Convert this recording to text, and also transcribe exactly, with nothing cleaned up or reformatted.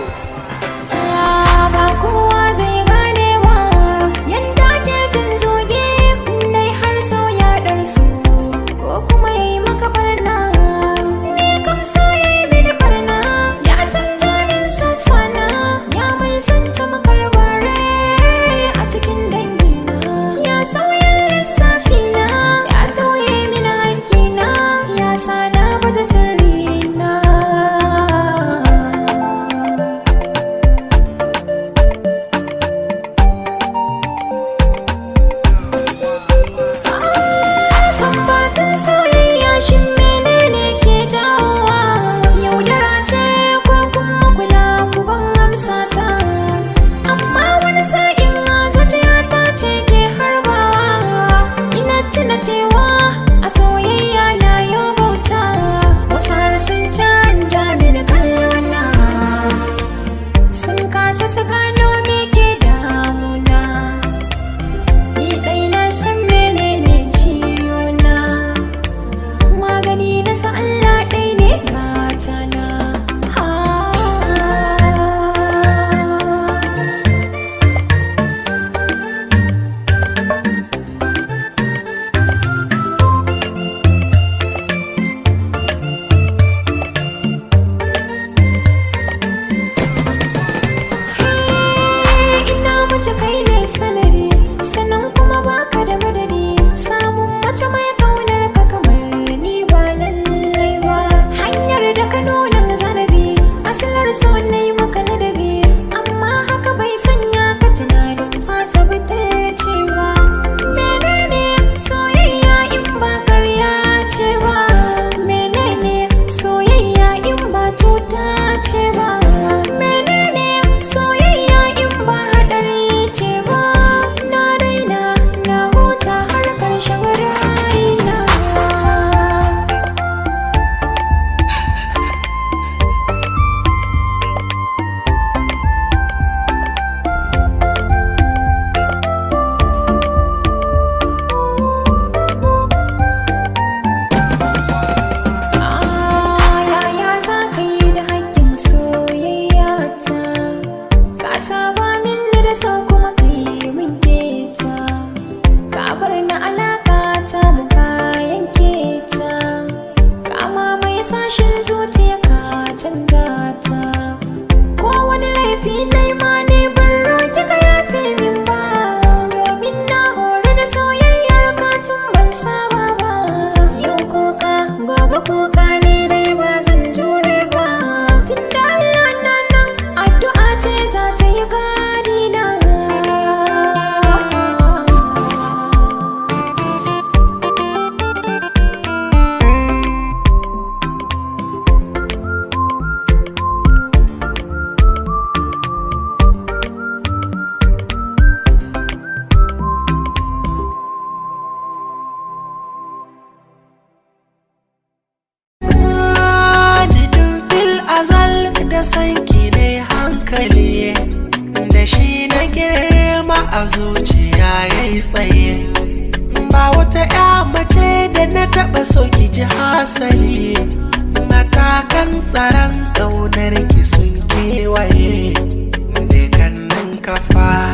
Ba kowa zai gane ba yanda ke jin zoge dai har sau ya ɗarsu ko kuma ya yi maka barna. Ni kam so ya yi mini barna ya canja min sufana ya mai santa makarbare a cikin dangina ya sauya lissafina ya tauye mini haƙƙina ya sa na baje sirrina. Sambatun soyayya shin menene ke jawowa yaudara ce ko kuma kula ku ban amsa ta, amma wani sa'in zuciyata ce ke harbawa ina tuna cewa a soyayya na yau bauta wasu har sun canja mini kallona sun kasa su gano me ke damuna ni dai na san menene ciwona magani na sa Allah ɗai ne gatana. Ina mace kai ne sanadi sannan kuma baka da madadi samun mace mai kaunar ka kamar ni ba lallai ba hanyar da ka nuna zanabi asalar so na yi maka ladabi amma haka bai sanya ka tunanin fasa butulci ba. Menene soyayya in ba karya ce ba, menene soyayya in ba cuta ce ba, menene soyayya in ba haɗari ce ba. Na daina na huta har ƙarshen rayuwa. Yaya za ka yi da haƙƙin soyayya ta ka saba min da so kuma ka yi min keta ka bar na alaƙa ta mu ka yanke ta ka mamaye sashen zuciya ka canza ta ko wani laifi na yi ma ne ban roƙi ka yafe min ba domin na hori da soyayyar ka tun ban saba ba yau kuka gobe kuka ne dai ba zan jure ba tunda Allah na nan addu'a ce za ta yi gadi na. Adadin fil azal da sanki ne hankali da shi na girma a zuciya ya yi tsaye ba wata ya mace da na taɓa so ki ji hasali matakan tsaron ƙaunar ki sun kewaye da kannan kafa